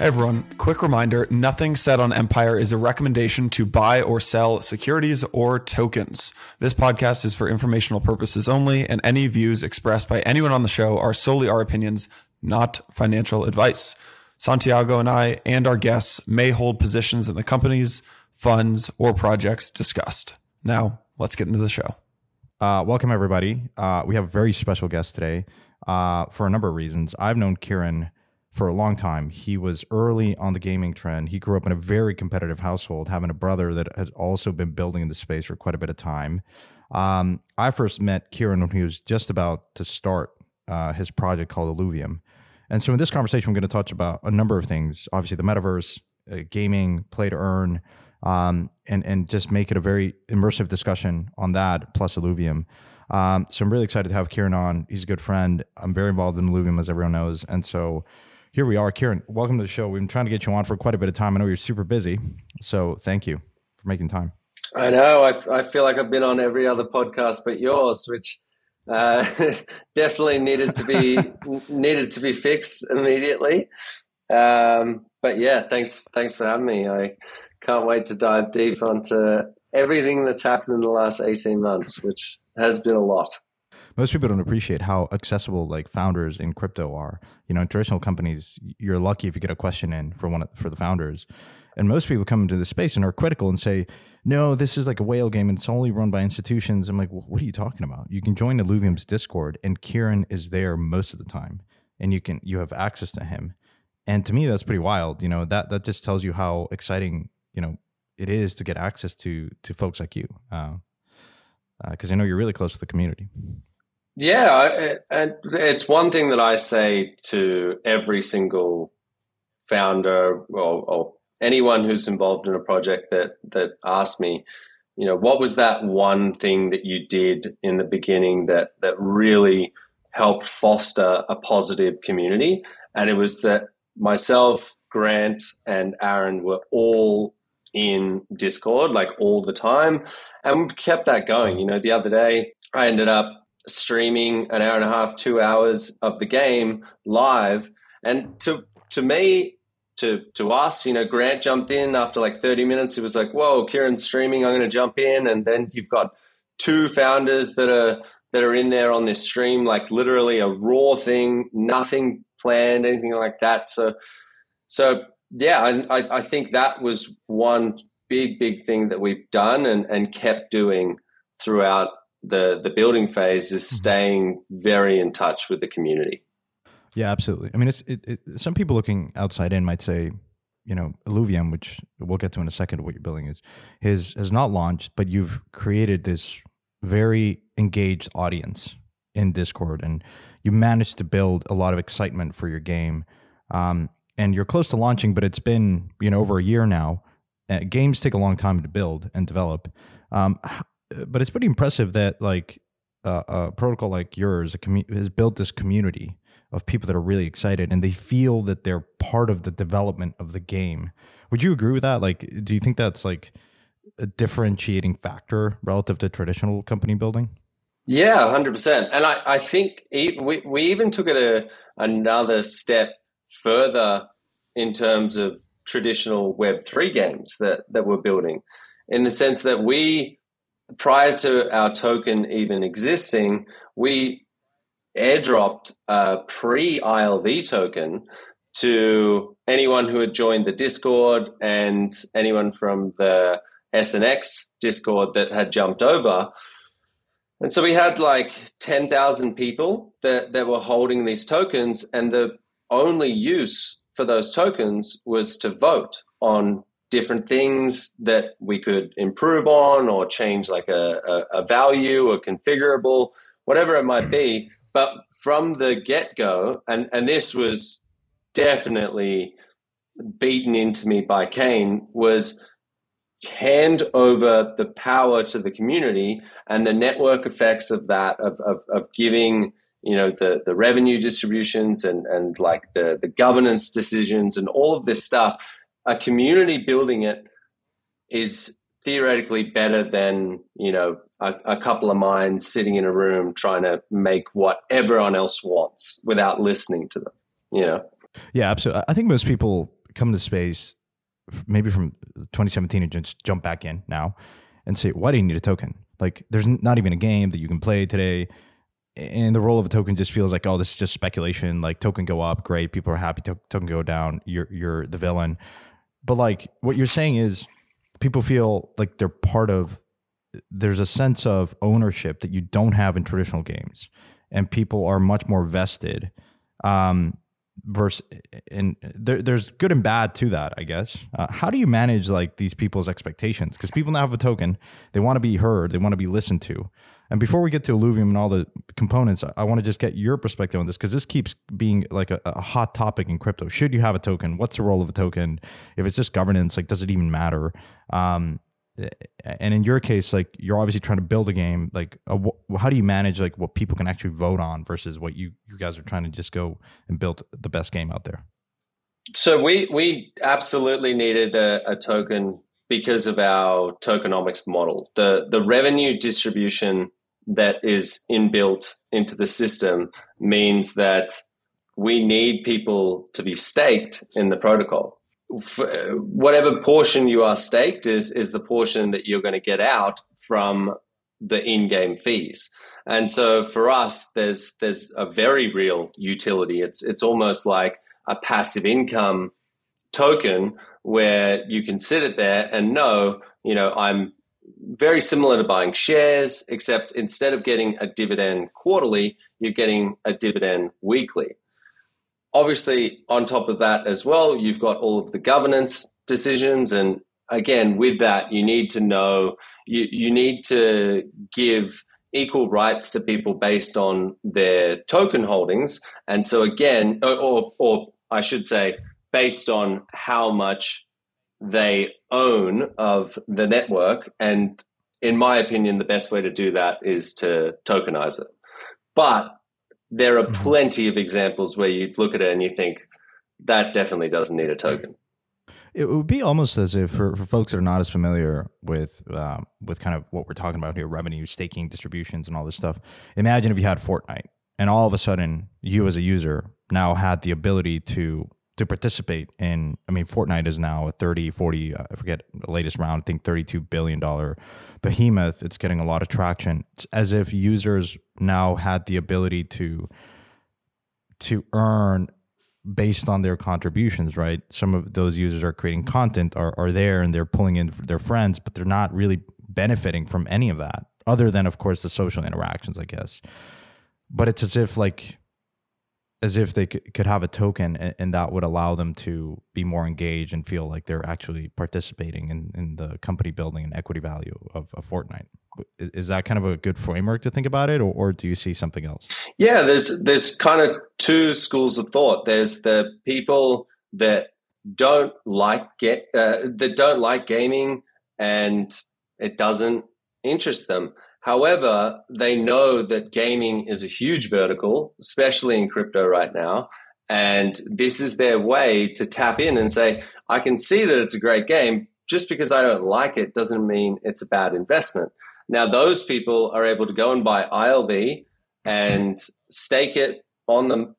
Hey everyone, quick reminder, nothing said on Empire is a recommendation to buy or sell securities or tokens. This podcast is for informational purposes only, and any views expressed by anyone on the show are solely our opinions, not financial advice. Santiago and I and our guests may hold positions in the companies, funds, or projects discussed. Now, let's get into the show. Welcome, everybody. We have a very special guest today for a number of reasons. I've known Kieran for a long time. He was early on the gaming trend. He grew up in a very competitive household, having a brother that had also been building in the space for quite a bit of time. I first met Kieran when he was just about to start his project called Illuvium. And so in this conversation, we're going to touch about a number of things. Obviously, the metaverse, gaming, play to earn, and just make it a very immersive discussion on that, plus Illuvium. So I'm really excited to have Kieran on. He's a good friend. I'm very involved in Illuvium, as everyone knows. And so here we are. Kieran, welcome to the show. We've been trying to get you on for quite a bit of time. I know you're super busy, so thank you for making time. I know. I feel like I've been on every other podcast but yours, which definitely needed to be fixed immediately. But yeah, thanks for having me. I can't wait to dive deep onto everything that's happened in the last 18 months, which has been a lot. Most people don't appreciate how accessible like founders in crypto are. You know, in traditional companies, you're lucky if you get a question in for the founders. And most people come into the space and are critical and say, no, this is like a whale game and it's only run by institutions. I'm like, well, what are you talking about? You can join Illuvium's Discord and Kieran is there most of the time and you have access to him. And to me, that's pretty wild. You know, that just tells you how exciting, you know, it is to get access to folks like you. Because I know you're really close with the community. Yeah, and it's one thing that I say to every single founder or anyone who's involved in a project that asks me, you know, what was that one thing that you did in the beginning that really helped foster a positive community? And it was that myself, Grant, and Aaron were all in Discord, like all the time, and we kept that going. You know, the other day I ended up streaming an hour and a half, 2 hours of the game live. And to me, to us, you know, Grant jumped in after like 30 minutes. It was like, whoa, Kieran's streaming, I'm going to jump in. And then you've got two founders that are in there on this stream, like literally a raw thing, nothing planned, anything like that. So yeah, I think that was one big thing that we've done and kept doing throughout the building phase is staying very in touch with the community. Yeah, absolutely. I mean, some people looking outside in might say, you know, Illuvium, which we'll get to in a second, what you're building has not launched, but you've created this very engaged audience in Discord, and you managed to build a lot of excitement for your game. And you're close to launching, but it's been, you know, over a year now. Games take a long time to build and develop. But it's pretty impressive that like a protocol like yours has built this community of people that are really excited and they feel that they're part of the development of the game. Would you agree with that? Like, do you think that's like a differentiating factor relative to traditional company building? Yeah, 100%. And I think we even took it another step further in terms of traditional Web3 games that we're building, in the sense that prior to our token even existing, we airdropped a pre-ILV token to anyone who had joined the Discord and anyone from the SNX Discord that had jumped over. And so we had like 10,000 people that were holding these tokens, and the only use for those tokens was to vote on different things that we could improve on or change, like a value or configurable, whatever it might be. But from the get-go, and this was definitely beaten into me by Kane, was hand over the power to the community and the network effects of that, of giving, you know, the revenue distributions and like the governance decisions and all of this stuff. A community building it is theoretically better than, you know, a couple of minds sitting in a room trying to make what everyone else wants without listening to them, you know? Yeah, absolutely. I think most people come to space, maybe from 2017, and just jump back in now and say, why do you need a token? Like, there's not even a game that you can play today. And the role of a token just feels like, oh, this is just speculation. Like, token go up, great, people are happy. Token go down, you're the villain. But like, what you're saying is, people feel like they're part of. There's a sense of ownership that you don't have in traditional games, and people are much more vested. There's good and bad to that, I guess. How do you manage like these people's expectations? Because people now have a token, they want to be heard, they want to be listened to. And before we get to Illuvium and all the components, I want to just get your perspective on this, because this keeps being like a hot topic in crypto. Should you have a token? What's the role of a token? If it's just governance, like, does it even matter? And in your case, like, you're obviously trying to build a game. Like, how do you manage like what people can actually vote on versus what you guys are trying to just go and build the best game out there? So we absolutely needed a token because of our tokenomics model. The revenue distribution that is inbuilt into the system means that we need people to be staked in the protocol. Whatever portion you are staked is the portion that you're going to get out from the in-game fees. And so for us, there's a very real utility. It's almost like a passive income token where you can sit it there and know, I'm very similar to buying shares, except instead of getting a dividend quarterly, you're getting a dividend weekly. Obviously, on top of that as well, you've got all of the governance decisions. And again, with that, you need to know, you need to give equal rights to people based on their token holdings. And so again, or I should say, based on how much they own of the network. And in my opinion, the best way to do that is to tokenize it. But there are plenty of examples where you look at it and you think that definitely doesn't need a token. It would be almost as if for folks that are not as familiar with kind of what we're talking about here, revenue, staking, distributions, and all this stuff. Imagine if you had Fortnite and all of a sudden you as a user now had the ability to participate in, Fortnite is now a 40, I forget the latest round, I think $32 billion behemoth. It's getting a lot of traction. It's as if users now had the ability to earn based on their contributions, right? Some of those users are creating content, are there, and they're pulling in their friends, but they're not really benefiting from any of that, other than, of course, the social interactions, I guess. But it's as if they could have a token, and that would allow them to be more engaged and feel like they're actually participating in the company building and equity value of Fortnite. Is that kind of a good framework to think about it, or do you see something else? Yeah, there's kind of two schools of thought. There's the people that don't like gaming and it doesn't interest them. However, they know that gaming is a huge vertical, especially in crypto right now. And this is their way to tap in and say, I can see that it's a great game. Just because I don't like it doesn't mean it's a bad investment. Now, those people are able to go and buy ILV and stake it on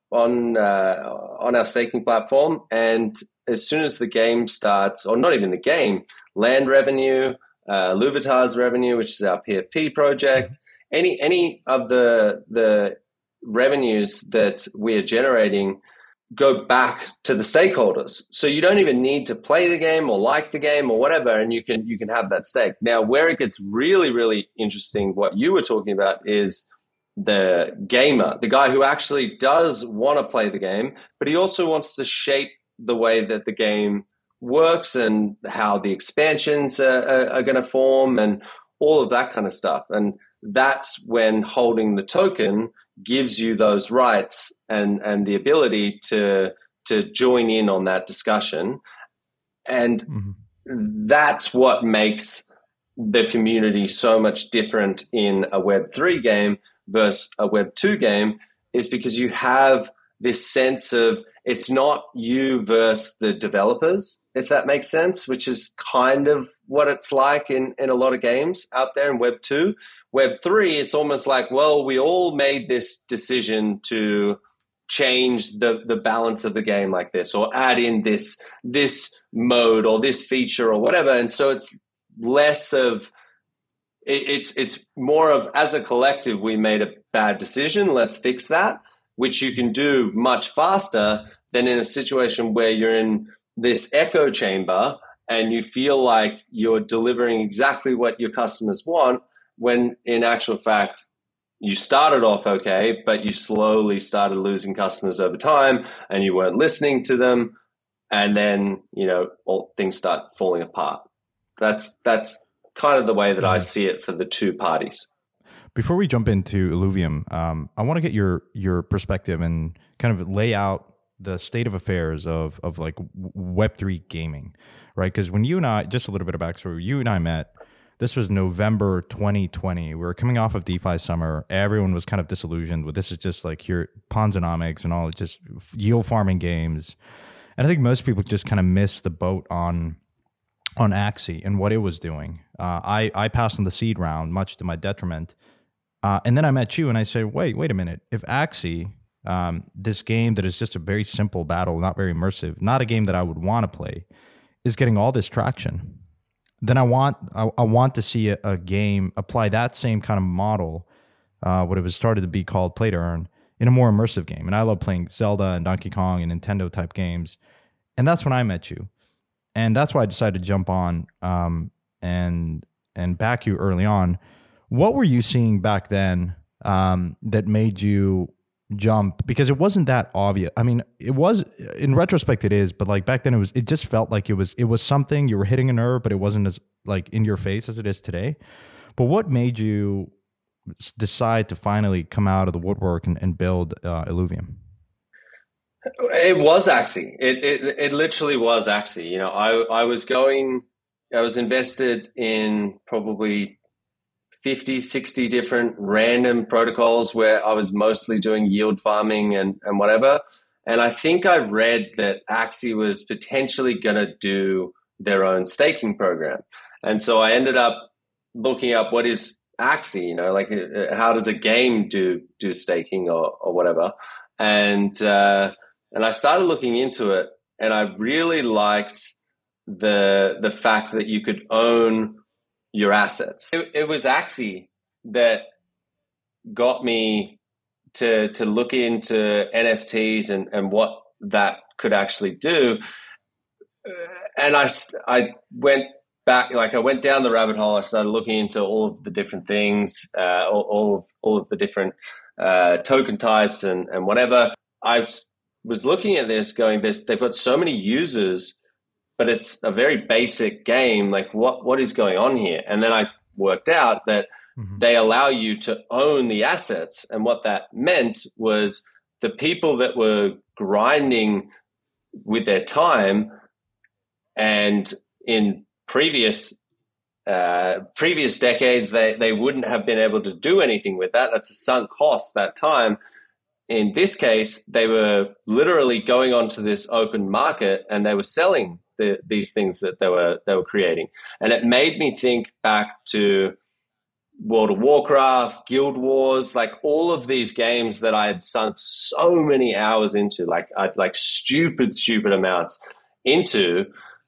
our staking platform. And as soon as the game starts, or not even the game, land revenue, Luvitar's revenue, which is our PFP project, any of the revenues that we are generating go back to the stakeholders. So you don't even need to play the game or like the game or whatever, and you can have that stake. Now, where it gets really, really interesting, what you were talking about, is the gamer, the guy who actually does want to play the game, but he also wants to shape the way that the game works and how the expansions are going to form and all of that kind of stuff. And that's when holding the token gives you those rights and the ability to join in on that discussion. And that's what makes the community so much different in a Web3 game versus a Web2 game, is because you have this sense of, it's not you versus the developers, if that makes sense, which is kind of what it's like in a lot of games out there in Web 2. Web 3, it's almost like, well, we all made this decision to change the balance of the game like this, or add in this mode or this feature or whatever. And so it's less of it's more of, as a collective, we made a bad decision, let's fix that, which you can do much faster than in a situation where you're in this echo chamber and you feel like you're delivering exactly what your customers want, when in actual fact you started off okay, but you slowly started losing customers over time and you weren't listening to them, and then all things start falling apart. That's kind of the way that I see it for the two parties. Before we jump into Illuvium, I want to get your perspective and kind of lay out the state of affairs of like Web3 gaming, right? Because when you and I, just a little bit of backstory, you and I met, this was November 2020. We were coming off of DeFi summer. Everyone was kind of disillusioned with this is just like your Ponzonomics and all, just yield farming games. And I think most people just kind of missed the boat on Axie and what it was doing. I passed in the seed round, much to my detriment. And then I met you and I said, wait a minute. If Axie, this game that is just a very simple battle, not very immersive, not a game that I would want to play, is getting all this traction, then I want to see a game apply that same kind of model, what it was started to be called Play to Earn, in a more immersive game. And I love playing Zelda and Donkey Kong and Nintendo type games. And that's when I met you. And that's why I decided to jump on and back you early on. What were you seeing back then that made you jump? Because it wasn't that obvious. I mean, it was, in retrospect it is, but like back then it just felt like it was something, you were hitting a nerve, but it wasn't as like in your face as it is today. But what made you decide to finally come out of the woodwork and build Illuvium? It was Axie. It literally was Axie. I was invested in probably 50, 60 different random protocols where I was mostly doing yield farming and whatever. And I think I read that Axie was potentially going to do their own staking program. And so I ended up looking up what is Axie, like how does a game do staking or whatever. And I started looking into it, and I really liked the fact that you could own your assets. It was Axie that got me to look into NFTs and what that could actually do. And I went back, like I went down the rabbit hole. I started looking into all of the different things, all of the different token types and whatever. I was looking at this going, they've got so many users, but it's a very basic game. Like what is going on here? And then I worked out that they allow you to own the assets. And what that meant was the people that were grinding with their time, and in previous decades, they wouldn't have been able to do anything with that. That's a sunk cost, that time. In this case, they were literally going onto this open market and they were selling these things that they were creating. And it made me think back to World of Warcraft, Guild Wars, like all of these games that I had sunk so many hours into, like stupid amounts into.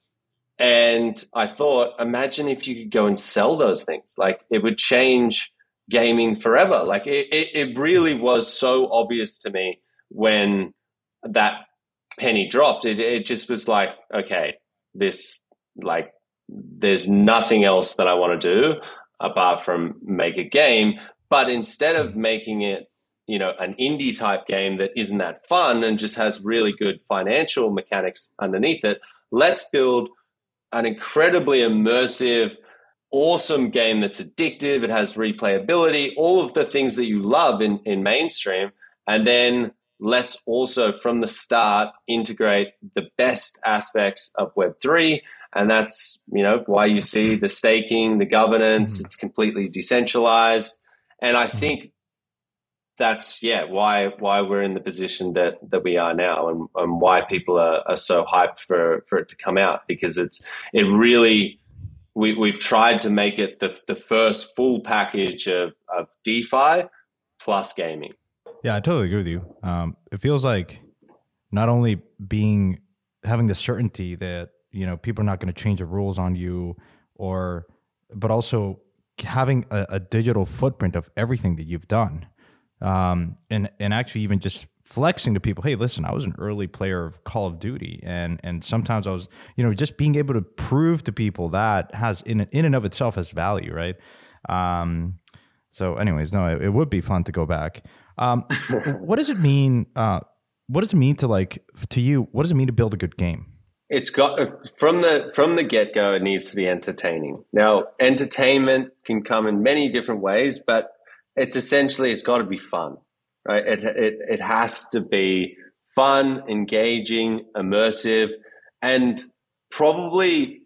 And I thought, imagine if you could go and sell those things. Like it would change gaming forever. Like it really was so obvious to me when that penny dropped. It just was like, okay, there's nothing else that I want to do apart from make a game. But instead of making it, an indie type game that isn't that fun and just has really good financial mechanics underneath it, let's build an incredibly immersive, awesome game that's addictive. It has replayability, all of the things that you love in mainstream. And then let's also from the start integrate the best aspects of Web3. And that's, why you see the staking, the governance, it's completely decentralized. And I think that's, why we're in the position that we are now, and why people are so hyped for it to come out, because it really, we've tried to make it the first full package of DeFi plus gaming. Yeah, I totally agree with you. It feels like not only having the certainty that people are not going to change the rules on you, but also having a digital footprint of everything that you've done, and actually even just flexing to people. Hey, listen, I was an early player of Call of Duty, and sometimes I was, just being able to prove to people that has in and of itself has value, right? So, anyways, no, it would be fun to go back. What does it mean? What does it mean to you? What does it mean to build a good game? It's got from the get-go, it needs to be entertaining. Now, entertainment can come in many different ways, but it's got to be fun, right? It has to be fun, engaging, immersive, and probably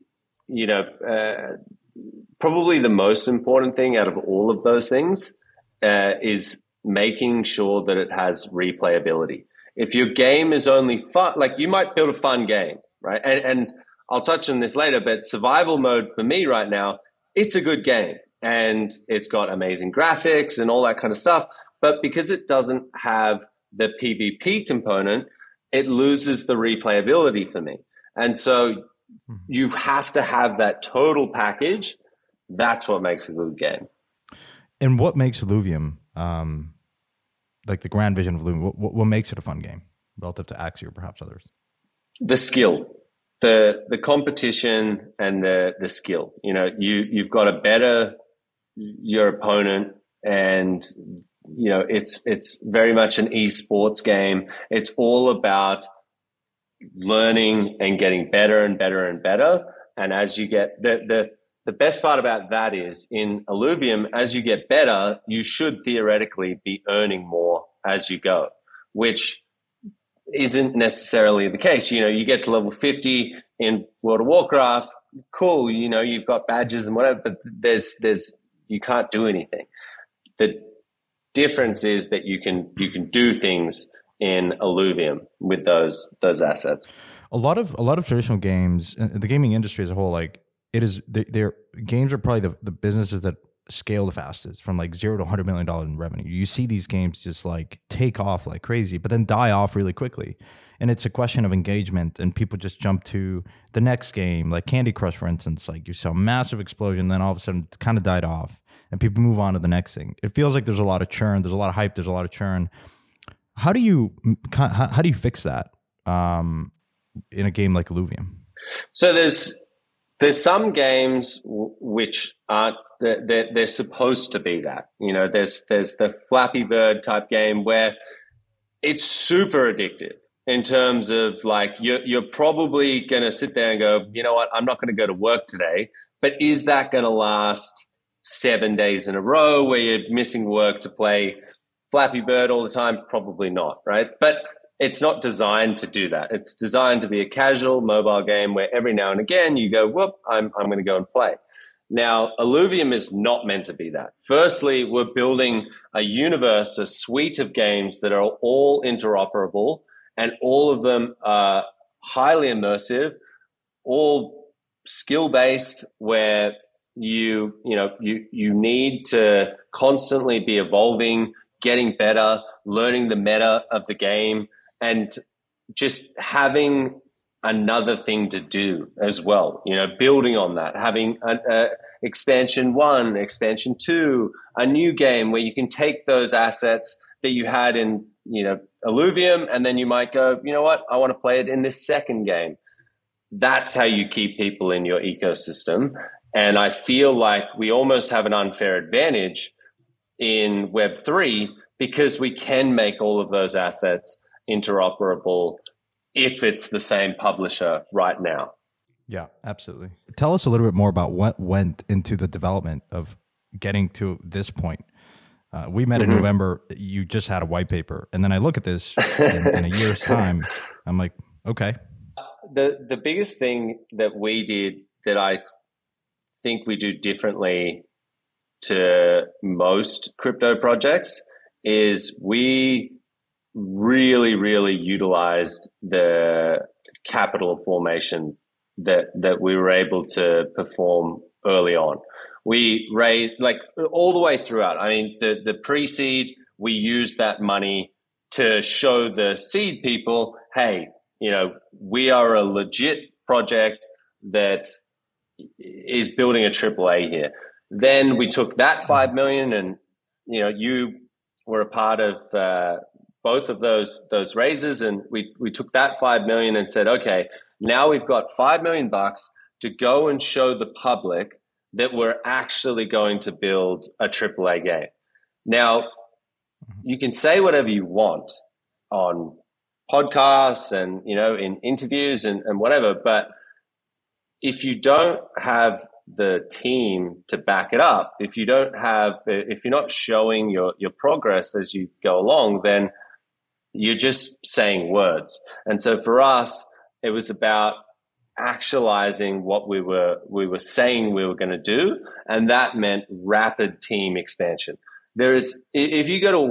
probably the most important thing out of all of those things is making sure that it has replayability. If your game is only fun, like you might build a fun game, right? And I'll touch on this later, but survival mode for me right now, it's a good game and it's got amazing graphics and all that kind of stuff. But because it doesn't have the PvP component, it loses the replayability for me. And so you have to have that total package. That's what makes a good game. And what makes Illuvium, like the grand vision of Illuvium, what makes it a fun game relative to Axie or perhaps others? The skill, the competition, and the skill. You've got to better your opponent, and it's very much an esports game. It's all about learning and getting better and better and better. And as you get the best part about that is in Illuvium, as you get better, you should theoretically be earning more as you go, which isn't necessarily the case. You get to level 50 in World of Warcraft, cool, you've got badges and whatever, but you can't do anything. The difference is that you can do things in Illuvium with those assets. A lot of traditional games, the gaming industry as a whole, like their games are probably the businesses that scale the fastest, from like $0 to $100 million in revenue. You see these games just like take off like crazy, but then die off really quickly. And it's a question of engagement, and people just jump to the next game, like Candy Crush, for instance. Like you saw a massive explosion, then all of a sudden it's kind of died off, and people move on to the next thing. It feels like there's a lot of churn, there's a lot of hype, there's a lot of churn. How do you fix that in a game like Illuvium? So there's some games which aren't, they're supposed to be that. There's the Flappy Bird type game where it's super addictive in terms of like you're probably going to sit there and go, you know what, I'm not going to go to work today, but is that going to last 7 days in a row where you're missing work to play Flappy Bird all the time? Probably not, right? But it's not designed to do that. It's designed to be a casual mobile game where every now and again you go, whoop, I'm going to go and play. Now, Illuvium is not meant to be that. Firstly, we're building a universe, a suite of games that are all interoperable, and all of them are highly immersive, all skill-based, where you need to constantly be evolving, getting better, learning the meta of the game, and just having another thing to do as well, building on that, having expansion 1, expansion 2, a new game where you can take those assets that you had in, Illuvium, and then you might go, you know what, I want to play it in this second game. That's how you keep people in your ecosystem. And I feel like we almost have an unfair advantage in Web3 because we can make all of those assets interoperable if it's the same publisher right now. Yeah, absolutely. Tell us a little bit more about what went into the development of getting to this point. We met in November. You just had a white paper. And then I look at this in a year's time. I'm like, okay. The biggest thing that we did that I think we do differently to most crypto projects is we really, really utilized the capital formation that we were able to perform early on. We raised like all the way throughout. I mean, the pre-seed, we used that money to show the seed people, hey, we are a legit project that is building a AAA here. Then we took that 5 million, and you were a part of both of those raises, and we took that 5 million and said, okay, now we've got $5 million to go and show the public that we're actually going to build a AAA game. Now, you can say whatever you want on podcasts and in interviews and whatever, but if you don't have the team to back it up, if you're not showing your progress as you go along, then you're just saying words. And so for us, it was about actualizing what we were saying we were going to do, and that meant rapid team expansion. If you go to a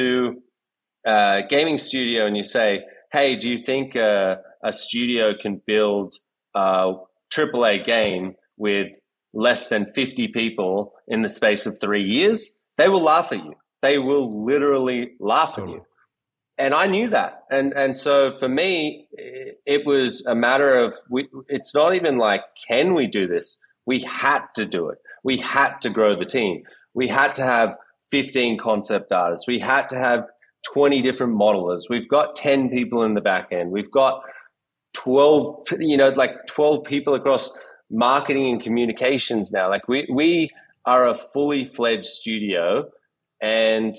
Web2 gaming studio and you say, hey, do you think a studio can build a AAA game with less than 50 people in the space of 3 years? They will laugh at you. They will literally laugh at you. And I knew that. And so for me, it was a matter of, it's not even like, can we do this? We had to do it. We had to grow the team. We had to have 15 concept artists. We had to have 20 different modelers. We've got 10 people in the back end. We've got 12 people across marketing and communications now. Like we are a fully fledged studio, and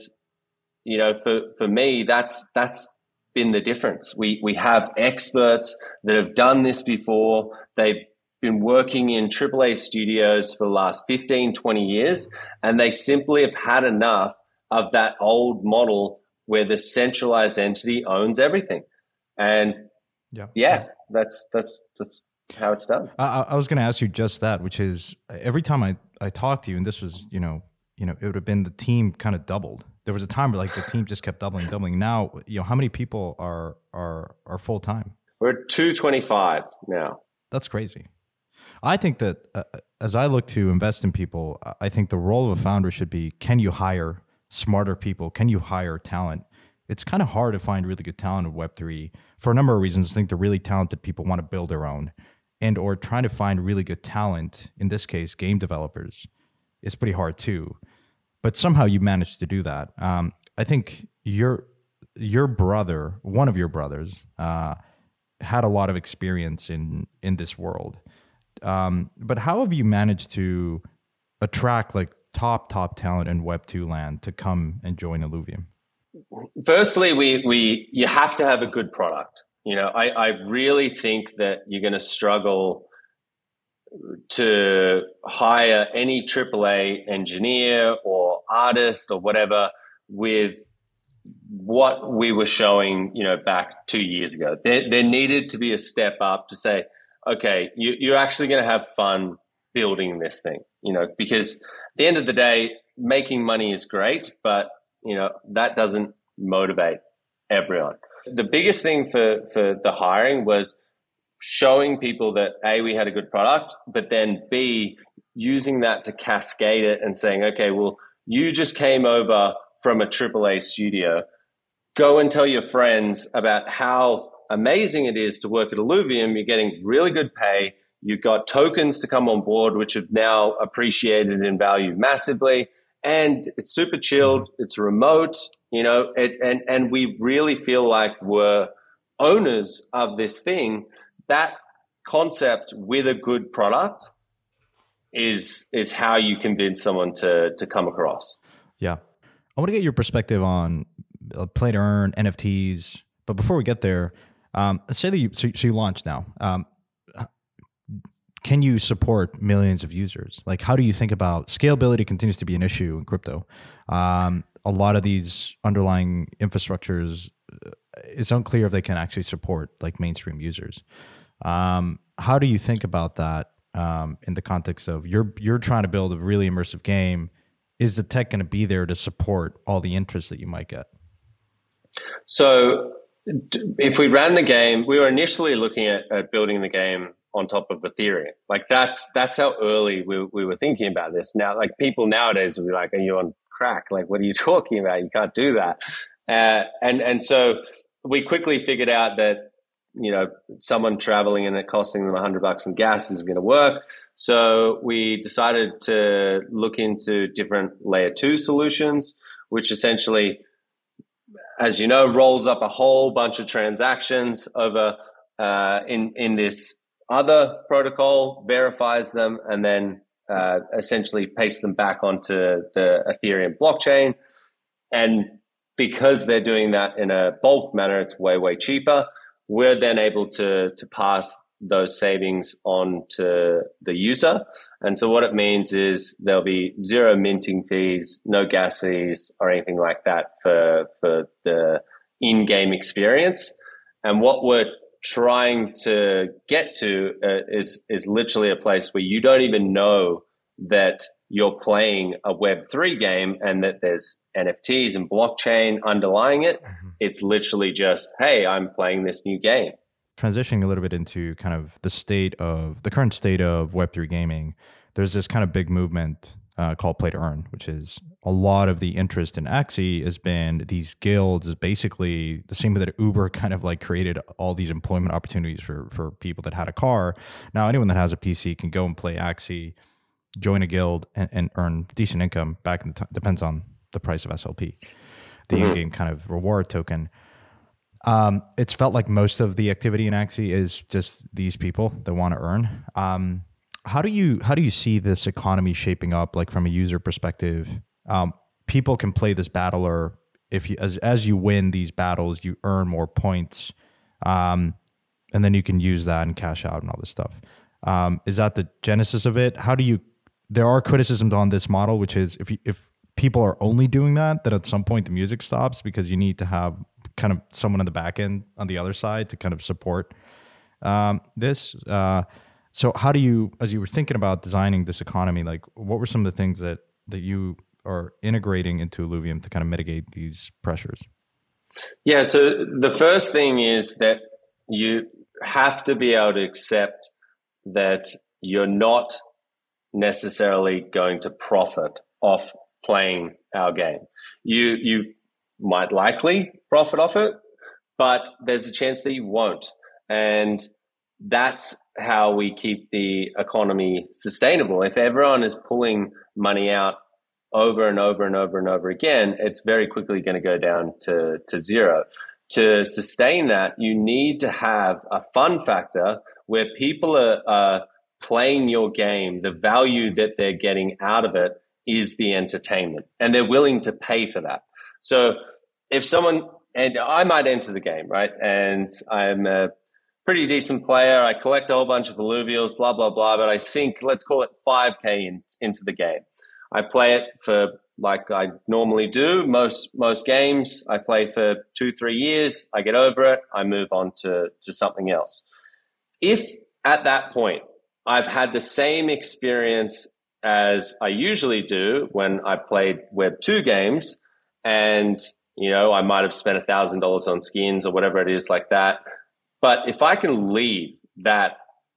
for me, that's been the difference. We have experts that have done this before. They've been working in AAA studios for the last 15, 20 years, and they simply have had enough of that old model where the centralized entity owns everything. And that's how it's done. I was going to ask you just that, which is every time I talked to you, and this was, it would have been the team kind of doubled. There was a time where the team just kept doubling. Now, how many people are full time? We're at 225 now. That's crazy. I think that as I look to invest in people, I think the role of a founder should be, can you hire smarter people? Can you hire talent? It's kind of hard to find really good talent in Web3 for a number of reasons. I think the really talented people want to build their own, and or trying to find really good talent, in this case, game developers, is pretty hard too. But somehow you managed to do that. I think your brother, one of your brothers, had a lot of experience in this world. But how have you managed to attract top talent in Web2 land to come and join Illuvium? Firstly, you have to have a good product. I really think that you're going to struggle to hire any AAA engineer or artist or whatever with what we were showing, back 2 years ago. There needed to be a step up to say, okay, you're actually going to have fun building this thing, because at the end of the day, making money is great, but, that doesn't motivate everyone. The biggest thing for the hiring was showing people that A, we had a good product, but then B, using that to cascade it and saying, okay, well, you just came over from a AAA studio. Go and tell your friends about how amazing it is to work at Illuvium. You're getting really good pay. You've got tokens to come on board, which have now appreciated in value massively. And it's super chilled. It's remote, and we really feel like we're owners of this thing. That concept with a good product is how you convince someone to come across. Yeah. I want to get your perspective on play to earn, NFTs. But before we get there, say that you launched now. Can you support millions of users? How do you think about scalability? Continues to be an issue in crypto. A lot of these underlying infrastructures, it's unclear if they can actually support mainstream users. How do you think about that in the context of you're trying to build a really immersive game? Is the tech going to be there to support all the interest that you might get? So if we ran the game, we were initially looking at building the game on top of Ethereum. That's how early we were thinking about this. Now, people nowadays will be like, are you on crack. Like, what are you talking about? You can't do that. And so we quickly figured out that, someone traveling and it costing them $100 in gas is going to work. So we decided to look into different layer 2 solutions, which essentially, as you know, rolls up a whole bunch of transactions over in this other protocol, verifies them, and then essentially pastes them back onto the Ethereum blockchain. And because they're doing that in a bulk manner, it's way, way cheaper. We're then able to pass those savings on to the user. And so what it means is there'll be zero minting fees, no gas fees or anything like that for the in-game experience. And what we're trying to get to is literally a place where you don't even know that you're playing a Web3 game and that there's NFTs and blockchain underlying it. Mm-hmm. It's literally just, hey, I'm playing this new game. Transitioning a little bit into kind of the current state of Web3 gaming, there's this kind of big movement called Play to Earn, which is a lot of the interest in Axie has been these guilds is basically the same way that Uber kind of like created all these employment opportunities for people that had a car. Now anyone that has a PC can go and play Axie, join a guild and earn decent income back in the depends on the price of SLP, the mm-hmm. in-game kind of reward token. It's felt like most of the activity in Axie is just these people that want to earn. How do you see this economy shaping up? Like from a user perspective, people can play this battler. If you, as you win these battles, you earn more points, and then you can use that and cash out and all this stuff. Is that the genesis of it? There are criticisms on this model, which is if people are only doing that, then at some point the music stops because you need to have kind of someone on the back end on the other side to kind of support this. So how do you, as you were thinking about designing this economy, like what were some of the things that you are integrating into Illuvium to kind of mitigate these pressures? Yeah, so the first thing is that you have to be able to accept that you're not necessarily going to profit off playing our game. You might likely profit off it, but there's a chance that you won't. And that's how we keep the economy sustainable. If everyone is pulling money out over and over and over and over again, it's very quickly going to go down to zero. To sustain that, you need to have a fun factor where people are playing your game. The value that they're getting out of it is the entertainment, and they're willing to pay for that. So if someone, and I might enter the game, right? And I'm a pretty decent player. I collect a whole bunch of alluvials, blah, blah, blah, but I sink, let's call it 5K into the game. I play it for, like I normally do, most games. I play for 2-3 years. I get over it. I move on to something else. If at that point I've had the same experience as I usually do when I played Web 2 games, and I might have spent $1,000 on skins or whatever it is like that. But if I can leave that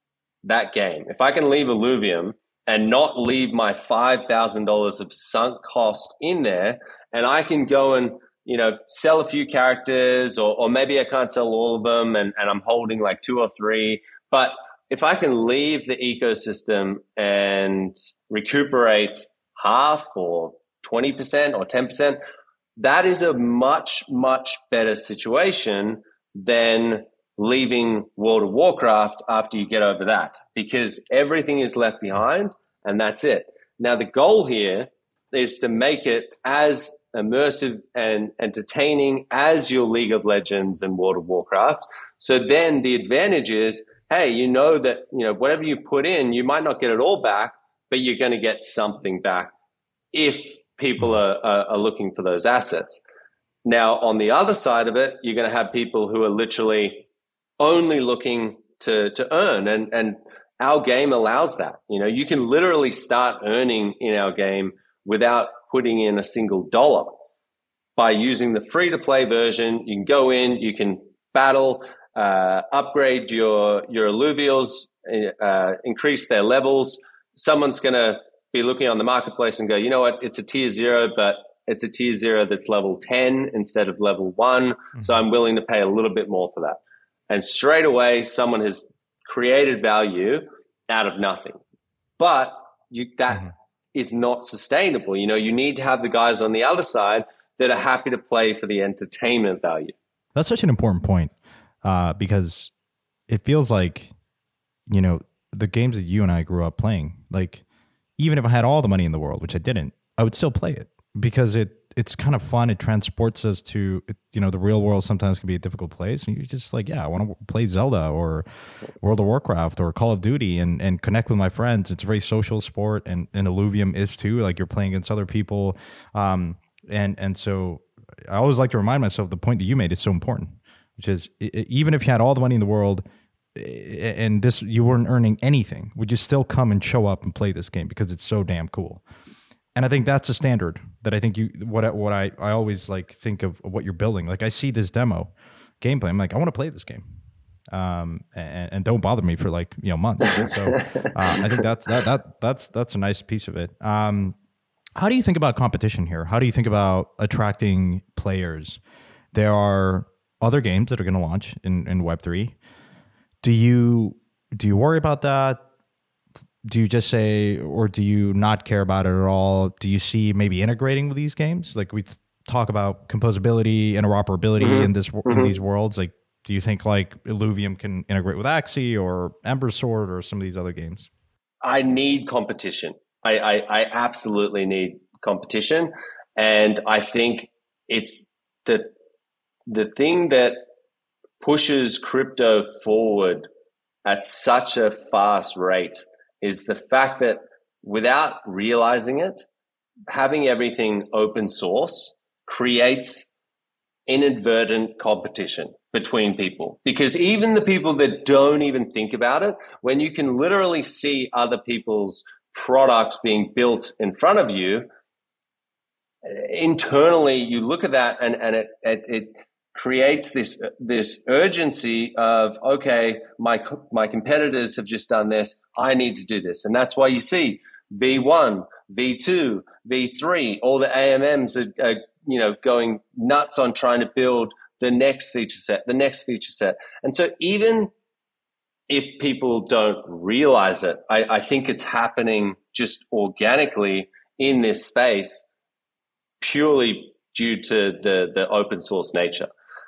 game, if I can leave Illuvium and not leave my $5,000 of sunk cost in there, and I can go and sell a few characters, or maybe I can't sell all of them, and I'm holding like 2 or 3. But if I can leave the ecosystem and recuperate half or 20% or 10%, that is a much, much better situation than leaving World of Warcraft after you get over that, because everything is left behind and that's it. Now, the goal here is to make it as immersive and entertaining as your League of Legends and World of Warcraft. So then the advantage is, hey, that, whatever you put in, you might not get it all back, but you're going to get something back if people are looking for those assets. Now, on the other side of it, you're going to have people who are literally only looking to earn, and our game allows that. You can literally start earning in our game without putting in a single dollar. By using the free-to-play version, you can go in, you can battle, upgrade your alluvials, increase their levels. Someone's going to be looking on the marketplace and go, you know what, it's a tier 0, but it's a tier 0 that's level 10 instead of level 1. So I'm willing to pay a little bit more for that. And straight away, someone has created value out of nothing. But that is not sustainable. You need to have the guys on the other side that are happy to play for the entertainment value. That's such an important point because it feels like, the games that you and I grew up playing, like, even if I had all the money in the world, which I didn't, I would still play it because it's kind of fun. It transports us to, the real world sometimes can be a difficult place. And you're just like, I want to play Zelda or World of Warcraft or Call of Duty and connect with my friends. It's a very social sport, and Illuvium is too. Like, you're playing against other people. And so I always like to remind myself the point that you made is so important, which is even if you had all the money in the world, and you weren't earning anything, would you still come and show up and play this game because it's so damn cool? And I think that's a standard that I think what I always like think of what you're building. Like, I see this demo gameplay, I'm like, I want to play this game, and don't bother me for months. So I think that's a nice piece of it. How do you think about competition here? How do you think about attracting players? There are other games that are going to launch in Web3. Do you worry about that? Do you just say, or do you not care about it at all? Do you see maybe integrating with these games? Like, we talk about composability, interoperability in these worlds. Like, do you think like Illuvium can integrate with Axie or Embersword or some of these other games? I need competition. I absolutely need competition. And I think it's the thing that pushes crypto forward at such a fast rate is the fact that without realizing it, having everything open source creates inadvertent competition between people. Because even the people that don't even think about it, when you can literally see other people's products being built in front of you, internally you look at that and it creates this urgency of, okay, my competitors have just done this, I need to do this. And that's why you see V1, V2, V3, all the AMMs are going nuts on trying to build the next feature set. And so even if people don't realize it, I think it's happening just organically in this space purely due to the open source nature.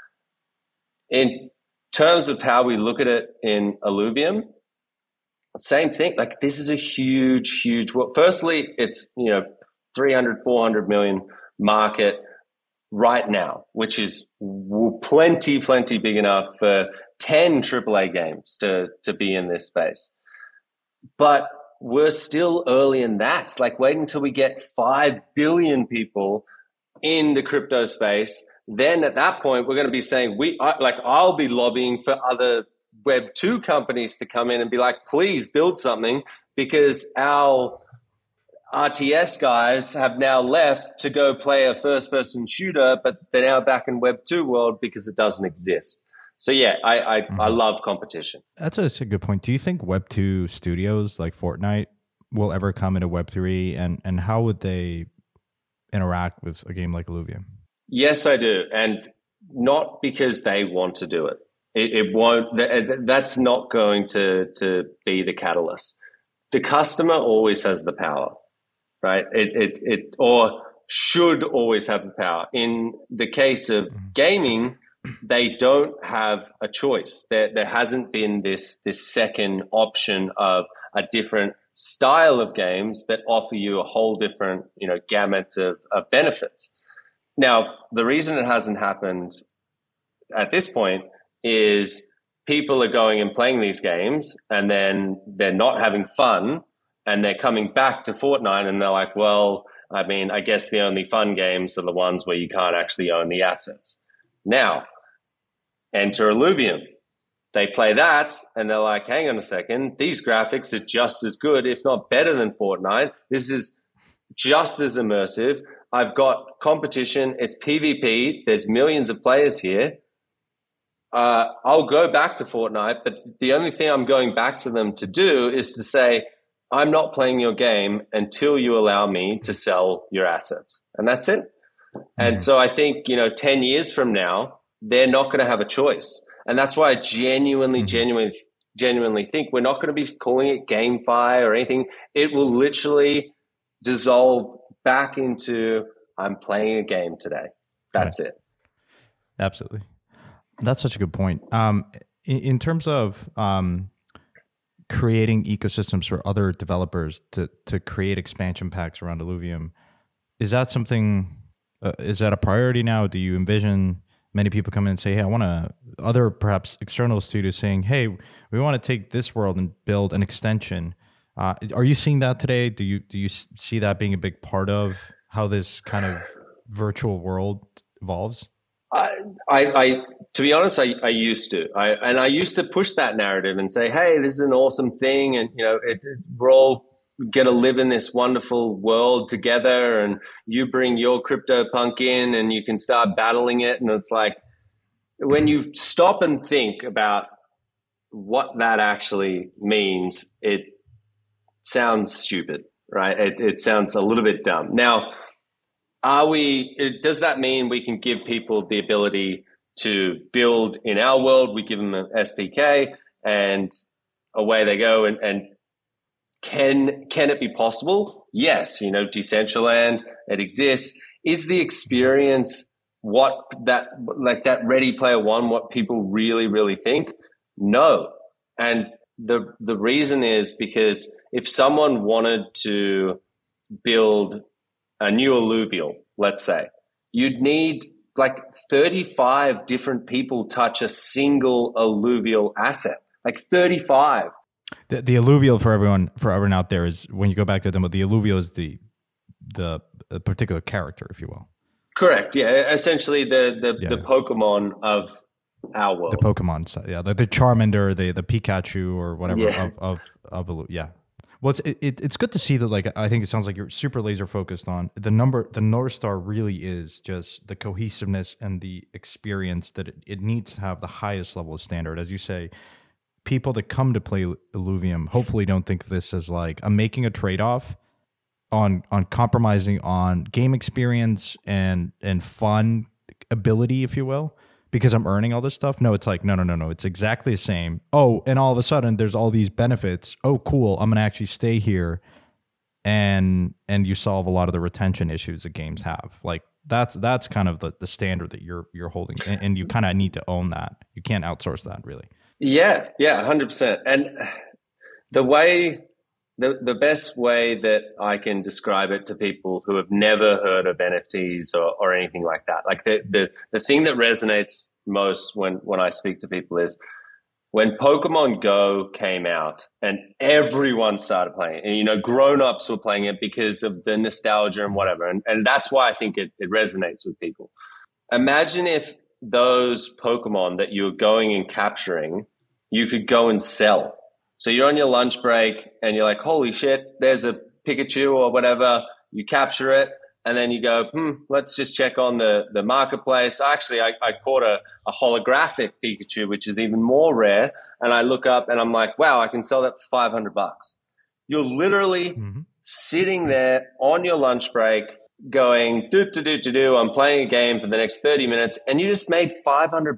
In terms of how we look at it in Illuvium, same thing. Like, this is a huge, firstly, it's 300, 400 million market right now, which is plenty big enough for 10 AAA games to be in this space. But we're still early in that. Like, wait until we get 5 billion people in the crypto space. Then at that point, we're going to be saying, I'll be lobbying for other Web 2 companies to come in and be like, please build something, because our RTS guys have now left to go play a first-person shooter, but they're now back in Web 2 world because it doesn't exist. So yeah, I love competition. That's a good point. Do you think Web 2 studios like Fortnite will ever come into Web 3, and how would they interact with a game like Illuvium? Yes, I do. And not because they want to do it. It won't, that's not going to be the catalyst. The customer always has the power, right? It or should always have the power. In the case of gaming, they don't have a choice. There hasn't been this second option of a different style of games that offer you a whole different, gamut of benefits. Now, the reason it hasn't happened at this point is people are going and playing these games and then they're not having fun, and they're coming back to Fortnite and they're like, well, I guess the only fun games are the ones where you can't actually own the assets. Now, enter Illuvium. They play that and they're like, hang on a second, these graphics are just as good, if not better than Fortnite. This is just as immersive. I've got competition. It's PvP. There's millions of players here. I'll go back to Fortnite, but the only thing I'm going back to them to do is to say, I'm not playing your game until you allow me to sell your assets. And that's it. And so I think, 10 years from now, they're not going to have a choice. And that's why I genuinely think we're not going to be calling it GameFi or anything. It will literally dissolve back into, I'm playing a game today. That's it. Absolutely. That's such a good point. In terms of creating ecosystems for other developers to create expansion packs around Illuvium, is that something, is that a priority now? Do you envision many people come in and say, hey, I want to, other perhaps external studios saying, hey, we want to take this world and build an extension? Are you seeing that today? Do you see that being a big part of how this kind of virtual world evolves? I to be honest, I used to. I used to push that narrative and say, hey, this is an awesome thing. And, we're all going to live in this wonderful world together. And you bring your CryptoPunk in and you can start battling it. And it's like, when you stop and think about what that actually means, it sounds stupid, right? It sounds a little bit dumb. Now, does that mean we can give people the ability to build in our world? We give them an SDK and away they go. And can it be possible? Yes. Decentraland, it exists. Is the experience that Ready Player One, what people really, really think? No. And the reason is because if someone wanted to build a new alluvial, let's say, you'd need 35 different people touch a single alluvial asset, 35. The alluvial, for everyone out there, is when you go back to the demo, the alluvial is the particular character, if you will. Correct. Yeah. Essentially the Pokemon of our world. The Pokemon, yeah. The Charmander, the Pikachu or whatever of yeah. Well, it's good to see that. I think it sounds like you're super laser focused on the North Star really is just the cohesiveness and the experience that it needs to have the highest level of standard. As you say, people that come to play Illuvium hopefully don't think of this as I'm making a trade-off on compromising on game experience and fun ability, if you will, because I'm earning all this stuff. No, it's no. It's exactly the same. Oh, and all of a sudden there's all these benefits. Oh, cool. I'm going to actually stay here. And you solve a lot of the retention issues that games have. That's kind of the standard that you're holding. And you kind of need to own that. You can't outsource that, really. Yeah, 100%. And the best way that I can describe it to people who have never heard of NFTs or anything like that, the thing that resonates most when I speak to people is when Pokemon Go came out and everyone started playing it, and grown-ups were playing it because of the nostalgia and whatever, and that's why I think it resonates with people. Imagine if those Pokemon that you're going and capturing, you could go and sell. So you're on your lunch break and you're like, holy shit, there's a Pikachu or whatever. You capture it and then you go, let's just check on the marketplace. Actually, I caught a holographic Pikachu, which is even more rare. And I look up and I'm like, wow, I can sell that for $500. You're literally sitting there on your lunch break going, I'm playing a game for the next 30 minutes and you just made $500.